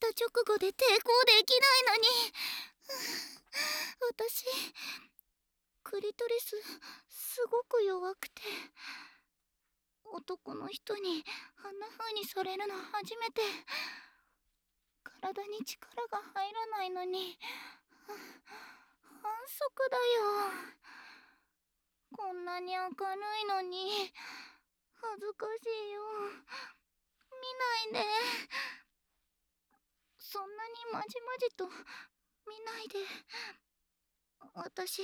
直後で抵抗できないのに。私クリトリスすごく弱くて、男の人にあんな風にされるの初めて。体に力が入らないのに反則だよ。こんなに明るいのに恥ずかしいよ。見ないで。そんなにまじまじと見ないで。私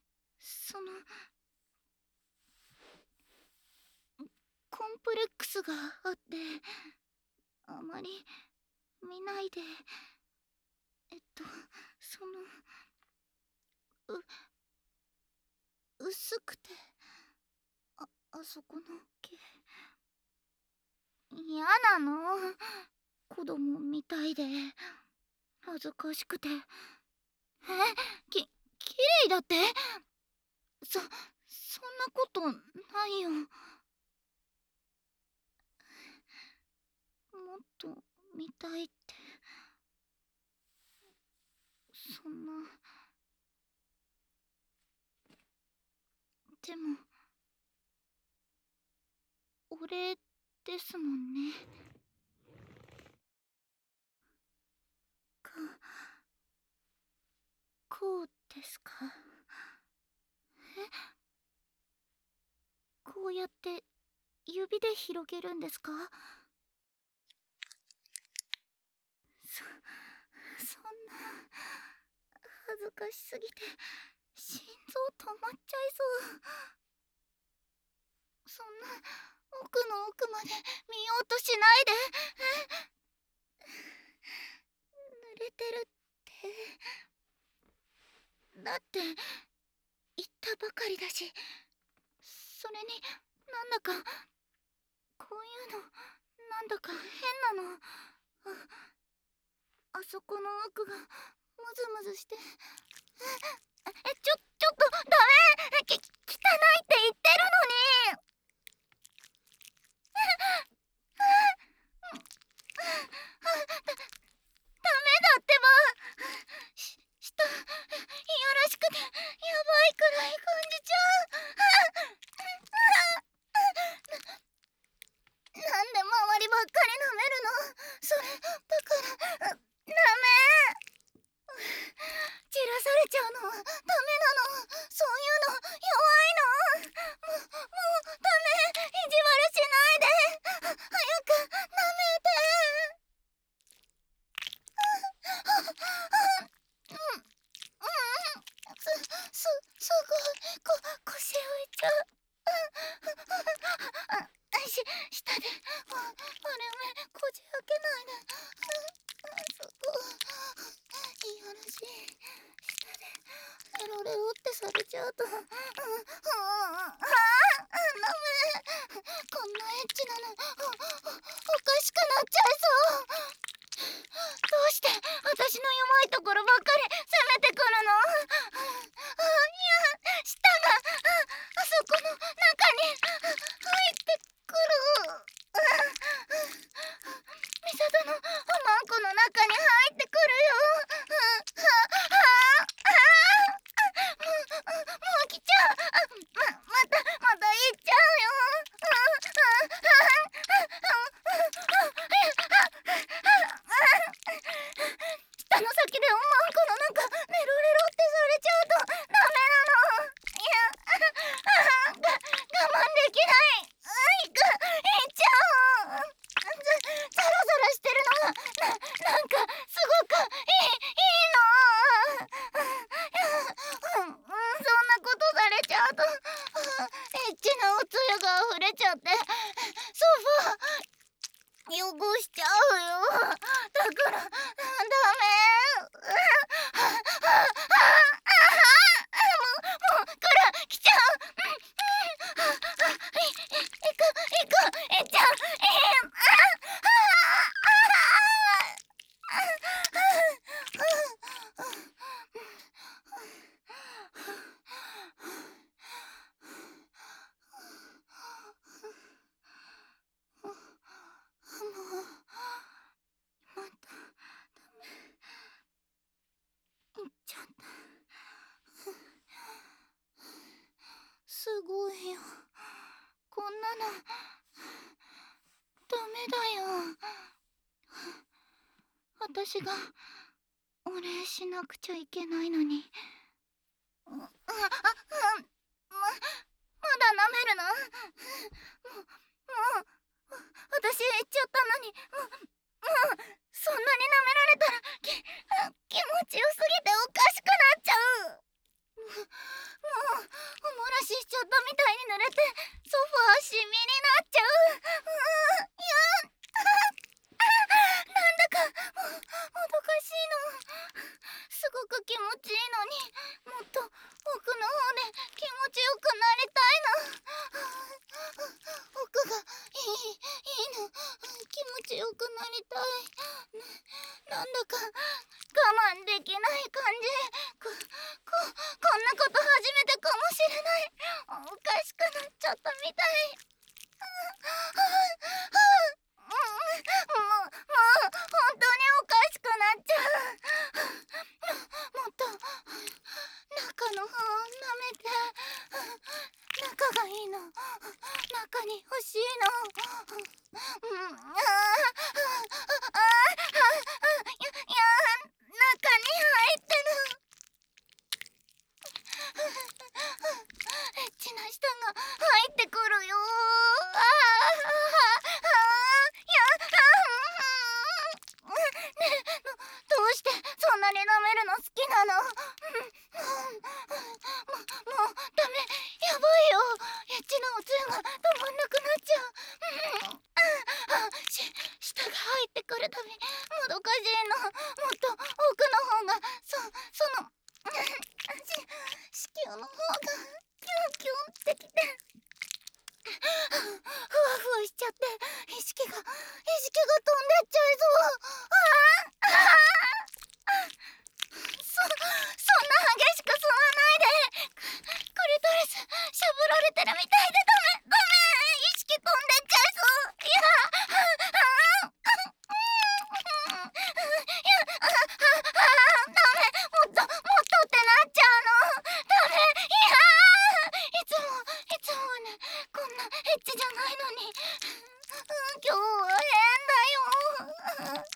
コンプレックスがあって、あまり見ないで。薄くて、あそこの毛。嫌なの。子供みたいで恥ずかしくて。綺麗だって。そんなことないよ。もっと見たいって。そんな。でも俺ですもんね。こうですか？こうやって指で広げるんですか？そんな恥ずかしすぎて心臓止まっちゃいそう。そんな奥の奥まで見ようとしないで。濡れてるって。だって言ったばかりだし。それになんだかこういうのなんだか変なの。あそこの奥がムズムズして。ちょっとダメ。汚いって言ってるのに。ダメだってば。舌いやらしくてやばいくらい感じちゃう。なんで周りばっかり舐めるの。それだからダメ。散らされちゃうのはダメなの。そういうの弱いの。もうダメ。意地悪しないで。早く舐めて。すごい腰浮いちゃう。下で悪目こじ開けないで。すごいいやらしい。下でレロレロってされちゃうとダメ。こんなエッチなのおかしくなっちゃいそう。どうして私の弱いところばっかり攻めてくるの。いや、舌があそこの中に入ってくる。ミサトのおまんこの中に入ってくるよ。もう来ちゃう。また行っちゃうよ。舌の先でおまんこの中レロレロってされちゃうとダメなの。いや、我慢できない。行っちゃう。ザラザラしてるのがなんかすごくいいの。そんなことされちゃうとエッチなおつゆが溢れちゃってソファ汚しちゃうよ。だからダメ。もう来ちゃう。行くえっちゃん。 だよ。私がお礼しなくちゃいけないのに。まだ舐めるの？もう私言っちゃったのに、もうそんなに舐められたら気持ちよすぎておかしくなっちゃう。もうおもらししちゃったみたいに濡れてソファーシミになっちゃう。いや、なんだかもどかしいの。すごく気持ちいいのに、もっと奥の方で気持ちよくなりたいの。奥がいいの。気持ちよくなりたい。なんだか我慢できない感じ。こんなこと初めてかもしれない。おかしくなっちゃったみたい。もう本当におかしくなっちゃう。もっと中の方舐めて。中がいいの。中に欲しいの。中に入ってる。エッチな舌が入ってくるよ。ねえ、どうしてそんなに舐めるの好きなの？もうダメ、やばいよ。エッチなおつゆが止まんなくなっちゃう。舌が入ってくるたびもどかしいの。もっと奥の方がその子宮の方がキュンキュンってきて、ふわふわしちゃって意識が飛んでっちゃいそう。そんな激しく吸わないで。クリトリスしゃぶられてるみたいでダメ。意識飛んでっちゃいそう。いや、ダメ。もっとってなっちゃうの。ダメ。いや、いつもはね、こんなエッチじゃないのに。今日は変だよ。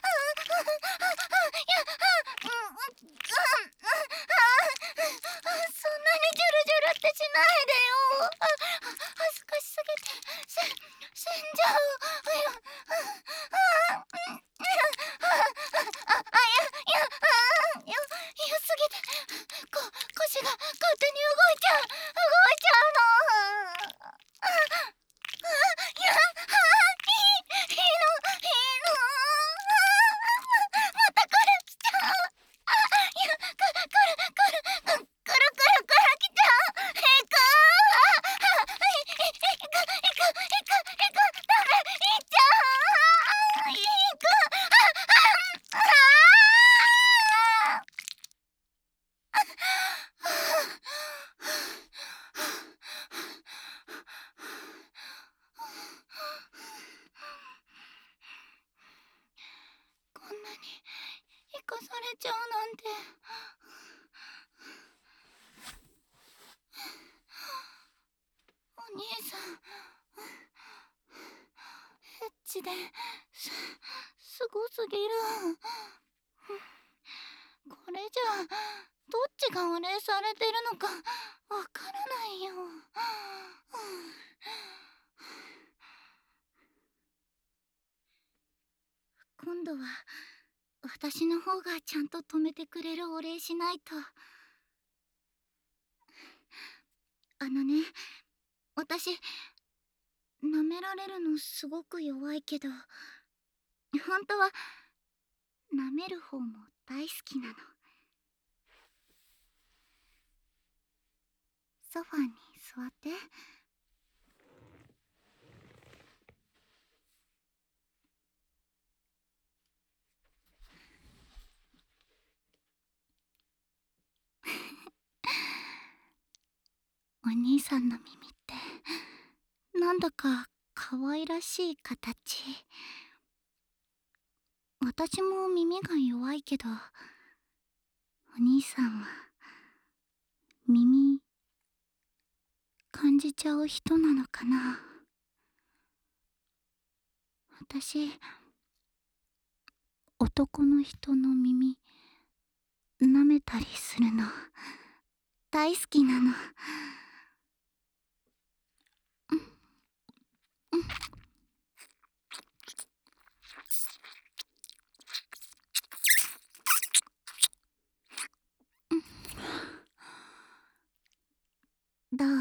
そんなにジュルジュルってしないでよ。恥ずかしすぎて死んじゃう。嫌すぎて腰が勝手に動いちゃうの。いいの。またこれ来ちゃう。くる来ちゃう。ダメ。行っちゃう。こんなに生かされちゃうなんて。お兄さん、エッチですごすぎる。これじゃどっちがお礼されてるのかわからないよ。今度は私の方がちゃんと止めてくれるお礼しないと。私舐められるのすごく弱いけど、本当は舐める方も大好きなの。ソファーに座って。お兄さんの耳ってなんだか可愛らしい形。私も耳が弱いけど、お兄さんは耳感じちゃう人なのかな。 私、男の人の耳舐めたりするの大好きなの。どう？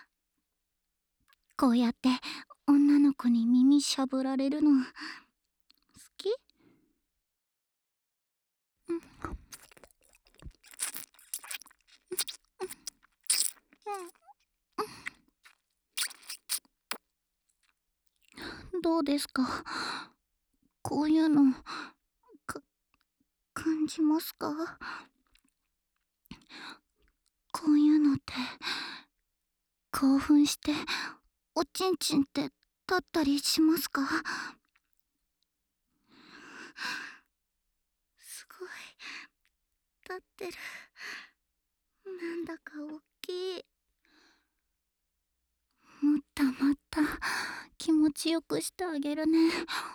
こうやって女の子に耳しゃぶられるの好き？どうですか？こういうの感じますか？こういうのって興奮しておちんちんって立ったりしますか？すごい立ってる。なんだか大きい。もっともっと気持ちよくしてあげるね。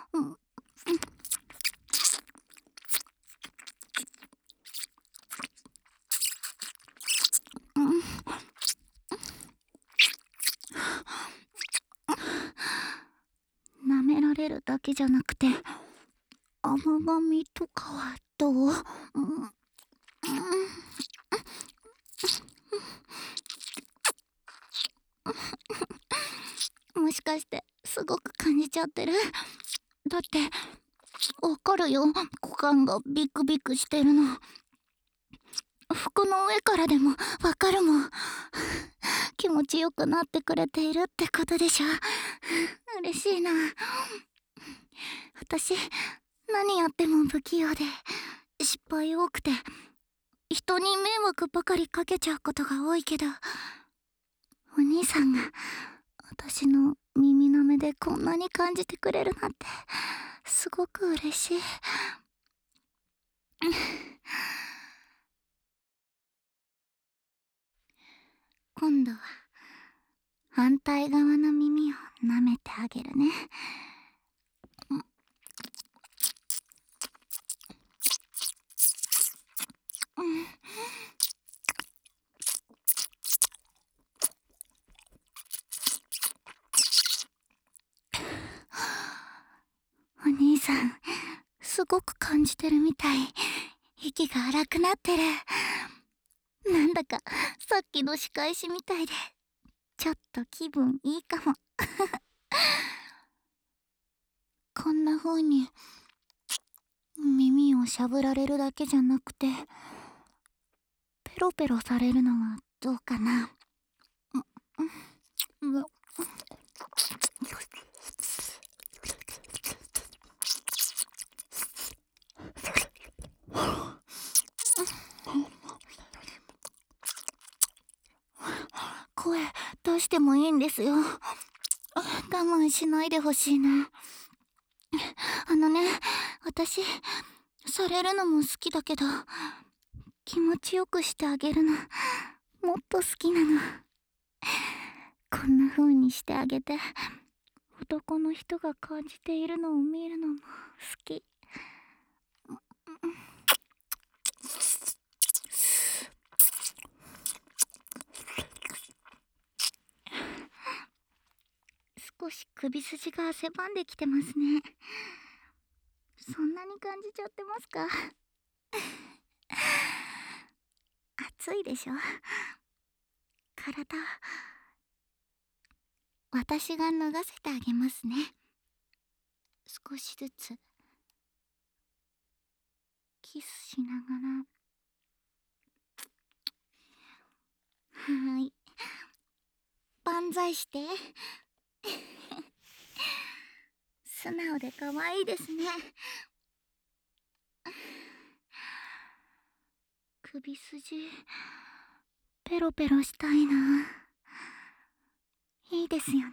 舐められるだけじゃなくて甘噛みとかはどう？もしかしてすごく感じちゃってる？だってわかるよ、股間がビクビクしてるの。服の上からでもわかるもん。気持ちよくなってくれているってことでしょ。嬉しいな。私何やっても不器用で失敗多くて人に迷惑ばかりかけちゃうことが多いけど、お兄さんが私の耳の目でこんなに感じてくれるなんてすごく嬉しい。今度は反対側の耳を舐めてあげるね。お兄さんすごく感じてるみたい。息が荒くなってる。なんだかさっきの仕返しみたいでちょっと気分いいかも。こんな風に耳をしゃぶられるだけじゃなくてペロペロされるのはどうかな。声出してもいいんですよ。我慢しないでほしいな。私されるのも好きだけど気持ちよくしてあげるのもっと好きなの。こんな風にしてあげて男の人が感じているのを見るのも好き。少し首筋が狭んできてますね。そんなに感じちゃってますか？暑いでしょ？体私が脱がせてあげますね。少しずつキスしながら。はーい、万歳して。素直で可愛いですね。首筋ペロペロしたいな。いいですよね。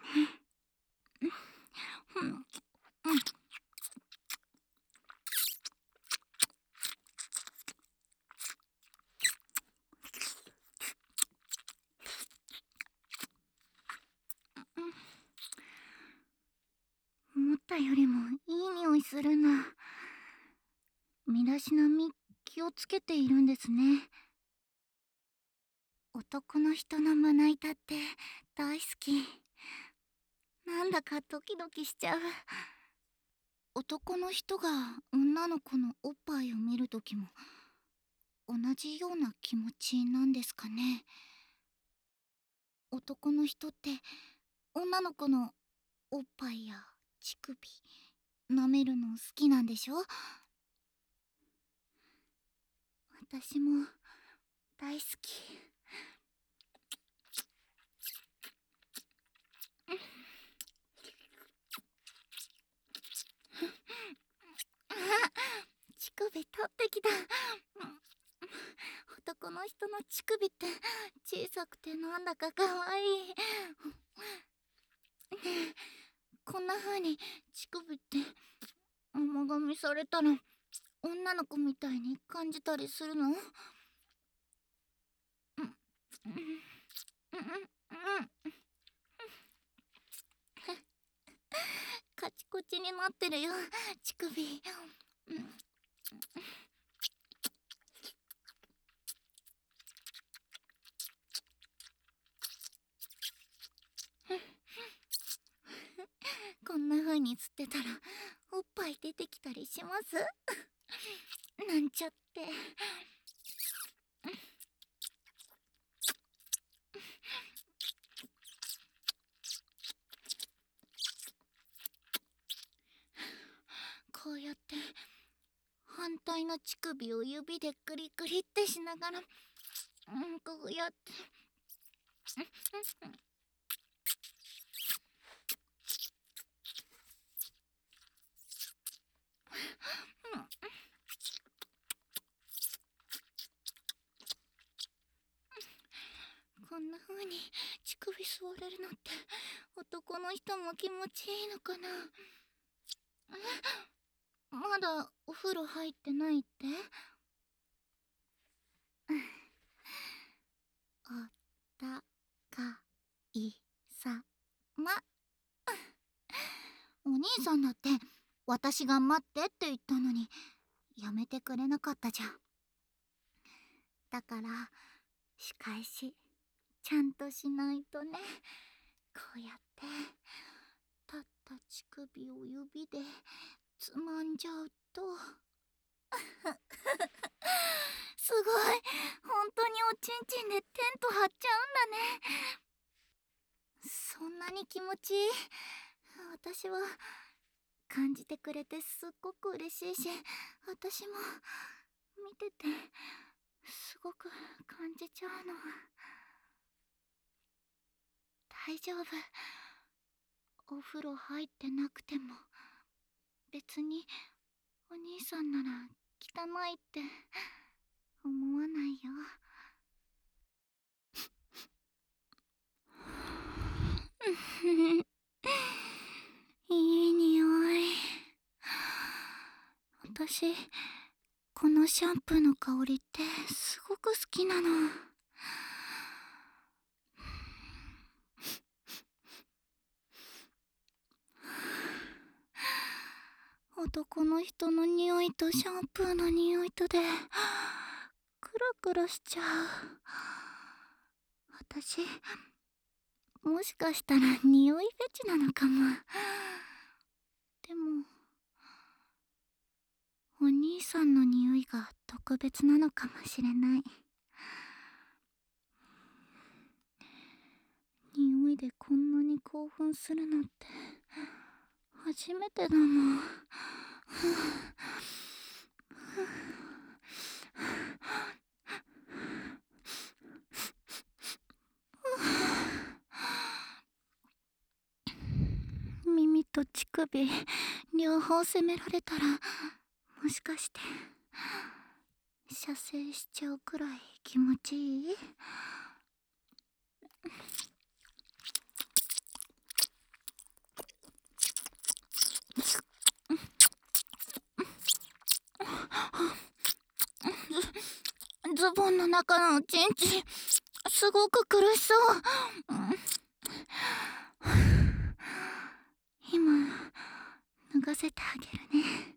もったよりもいい匂いするな。身だしなみ気をつけているんですね。男の人の胸板って大好き。なんだかドキドキしちゃう。男の人が女の子のおっぱいを見るときも同じような気持ちなんですかね。男の人って女の子のおっぱいや乳首舐めるの好きなんでしょ。私も大好き。あ、乳首取ってきた。男の人の乳首って小さくてなんだかかわいい。こんな風に乳首って甘噛みされたら女の子みたいに感じたりするの？カチコチになってるよ、乳首。こんな風に吸ってたらおっぱい出てきたりします？なんちゃって。こうやって反対の乳首を指でグリグリってしながら、こうやってこんな風に乳首吸われるのって男の人も気持ちいいのかな。まだお風呂入ってないって？おたかいさま。お兄さんだって私が待ってって言ったのにやめてくれなかったじゃん。だから仕返しちゃんとしないとね。こうやって立った乳首を指でつまんじゃうとすごい、本当におちんちんでテント張っちゃうんだね。そんなに気持ちいい。私は感じてくれてすっごく嬉しいし、私も見ててすごく感じちゃうの。大丈夫、お風呂入ってなくても別にお兄さんなら汚いって思わないよ。いい匂い。私このシャンプーの香りってすごく好きなの。男の人の匂いとシャンプーの匂いとでクラクラしちゃう。私もしかしたら匂いフェチなのかも。でもお兄さんの匂いが特別なのかもしれない。匂いでこんなに興奮するのって初めてだもん。耳と乳首両方責められたらもしかして射精しちゃうくらい気持ちいい？ズボンの中のおちんちんすごく苦しそう。今脱がせてあげるね。